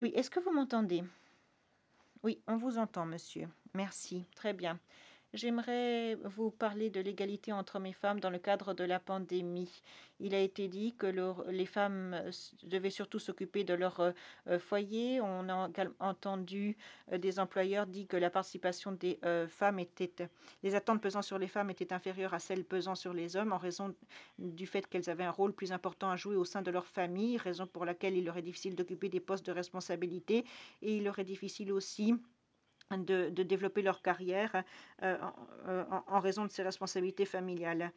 Oui, est-ce que vous m'entendez? Oui, on vous entend, monsieur. Merci, très bien. J'aimerais vous parler de l'égalité entre hommes et femmes dans le cadre de la pandémie. Il a été dit que les femmes devaient surtout s'occuper de leur foyer. On a entendu des employeurs dire que la participation des femmes les attentes pesant sur les femmes étaient inférieures à celles pesant sur les hommes en raison du fait qu'elles avaient un rôle plus important à jouer au sein de leur famille, raison pour laquelle il leur est difficile d'occuper des postes de responsabilité et il leur est difficile aussi de développer leur carrière en raison de ces responsabilités familiales.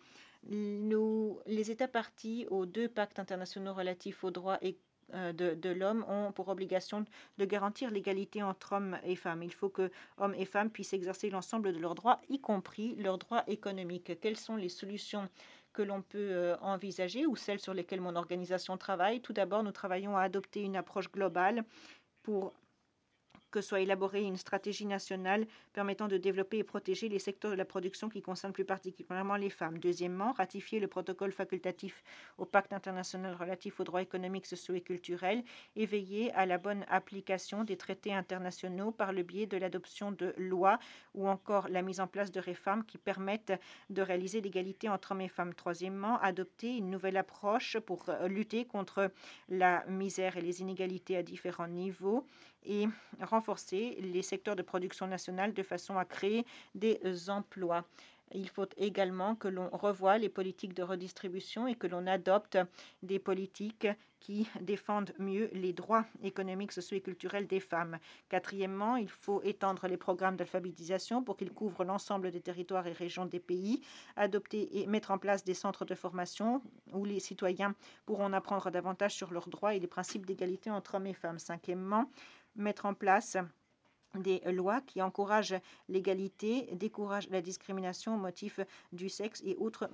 Les États partis aux deux pactes internationaux relatifs aux droits de l'homme ont pour obligation de garantir l'égalité entre hommes et femmes. Il faut que hommes et femmes puissent exercer l'ensemble de leurs droits, y compris leurs droits économiques. Quelles sont les solutions que l'on peut envisager ou celles sur lesquelles mon organisation travaille? Tout d'abord, nous travaillons à adopter une approche globale pour que soit élaborée une stratégie nationale permettant de développer et protéger les secteurs de la production qui concernent plus particulièrement les femmes. Deuxièmement, ratifier le protocole facultatif au pacte international relatif aux droits économiques, sociaux et culturels et veiller à la bonne application des traités internationaux par le biais de l'adoption de lois ou encore la mise en place de réformes qui permettent de réaliser l'égalité entre hommes et femmes. Troisièmement, adopter une nouvelle approche pour lutter contre la misère et les inégalités à différents niveaux et renforcer les secteurs de production nationale de façon à créer des emplois. Il faut également que l'on revoie les politiques de redistribution et que l'on adopte des politiques qui défendent mieux les droits économiques, sociaux et culturels des femmes. Quatrièmement, il faut étendre les programmes d'alphabétisation pour qu'ils couvrent l'ensemble des territoires et régions des pays, adopter et mettre en place des centres de formation où les citoyens pourront apprendre davantage sur leurs droits et les principes d'égalité entre hommes et femmes. Cinquièmement, mettre en place des lois qui encouragent l'égalité, découragent la discrimination au motif du sexe et autres